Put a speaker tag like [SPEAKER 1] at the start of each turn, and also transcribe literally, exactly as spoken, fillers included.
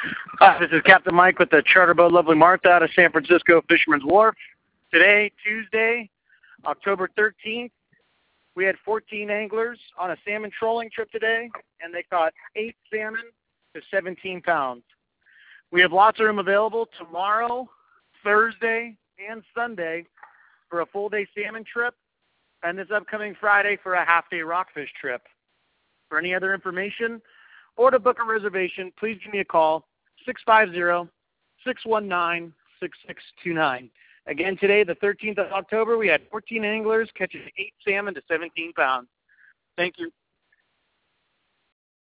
[SPEAKER 1] Hi, this is Captain Mike with the charter boat Lovely Martha out of San Francisco Fisherman's Wharf. Today, Tuesday, October thirteenth, we had fourteen anglers on a salmon trolling trip today, and they caught eight salmon to seventeen pounds. We have lots of room available tomorrow, Thursday, and Sunday for a full-day salmon trip, and this upcoming Friday for a half-day rockfish trip. For any other information or to book a reservation, please give me a call, six five zero, six one nine, six six two nine. Again, today, the thirteenth of October, we had fourteen anglers catching eight salmon to seventeen pounds. Thank you.